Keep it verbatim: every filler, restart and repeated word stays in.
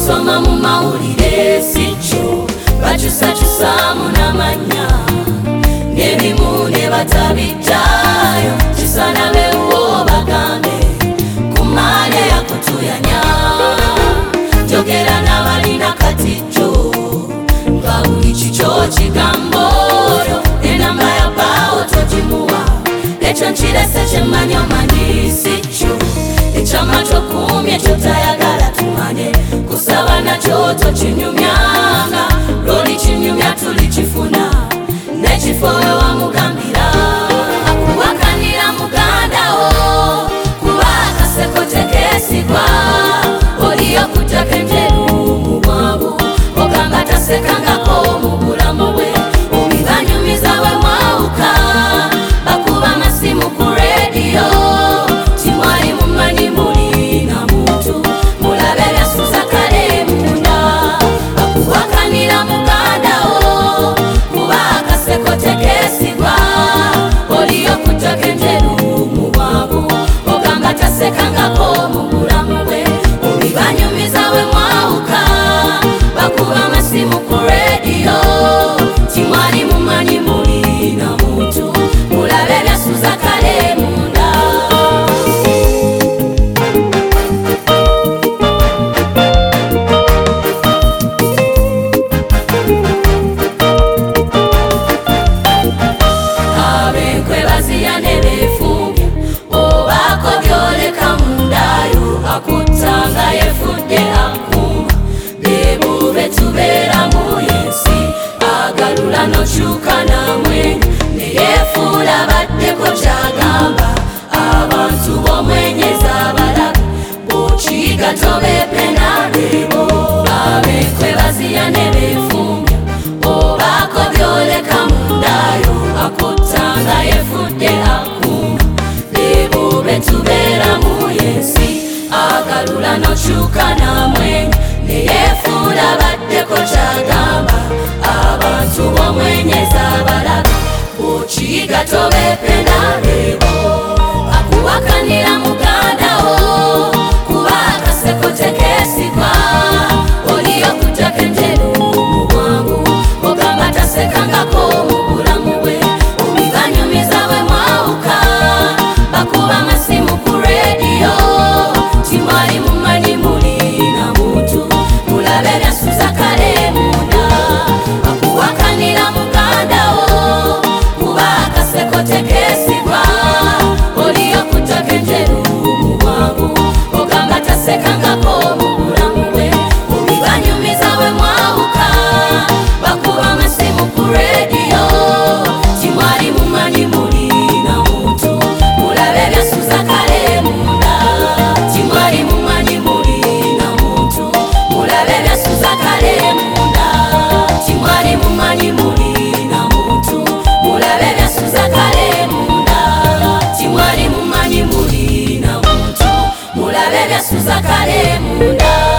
okisoma mu mawulire sikyo bakyusakyusamu n'amanya n'ebimu ne batabijjayo kisana bewo bagambe ku male yakutuyanya njogera n'abalina katijjo nga buli kikyo kigamboyo enamba ya bawo togimuwa ekyo nkirese kyemmanyi omanyi sikyo ekyama tokumye kyotayagala tumanye kusaba nakyo tokinyumyanga loli kinyumya tulikifuna n'ekifo we wamugambira akuwakanira mugandawo kuba akaseko tekeesigwa oliyo kutaka enjeru mu bwangu ogamba tasekangako mu bulamu bwe omibanyumiza we mwawuka bakuba amasimu ku rediyo timwali mumanyi mulina muntu mulabe byasuza kale munda akuwakanira mugandawo kuba akaseko tekeesigwa oliyo kutaka enjeru mu bwangu ogamba tasekangako mu bulamu bwe omibanyumiza we mwawuka bakuba amasimu ku rediyo timwali mumanyi mulina muntu mulabe byasuza kale munda abenkwe baziya ne beefumbya obaako byoleka mundayo akuttanga yefudde akuma bebo betubeeramu yensi agalula nokyuka namwenya neyefuula baddeko kyagamba abantu bomwenyeza abalabe bokiyiga tobeepena bebo abenkwe baziya ne beefumbya obaako byoleka mundayo akuttanga yefudde akuma bebo betubeeramu yensi agalula nokyuka namwenya neyefuula baddeko kyagamba abantu bomwenyeza abalabe bokiyiga tobeepena bebo akuwakanira mugandawo kuba akaseko tekeesigwa oliyo kutaka enjeru mu bwangu ogamba tasekangako mu bulamu bwe omibanyumiza we mwawuka bakuba amasimu ku rediyo timwali mumanyi mulina muntu mulabe byasuza kale munda akuwakanira mugandawo kuba akaseko tekeesigwa oliyo kutaka enjeru mu bwangu ogamba tasekangako mu bulamu bwe omibanyumiza we mwawuka bakuba amasimu ku rediyo timwali mumanyi mulina muntu mulabe byasuza kale munda timwali mumanyi mulina muntu mulabe byasuza kale munda timwali mumanyi mulina muntu mulabe byasuza kale munda timwali mumanyi mulina muntu mulabe byasuza kale munda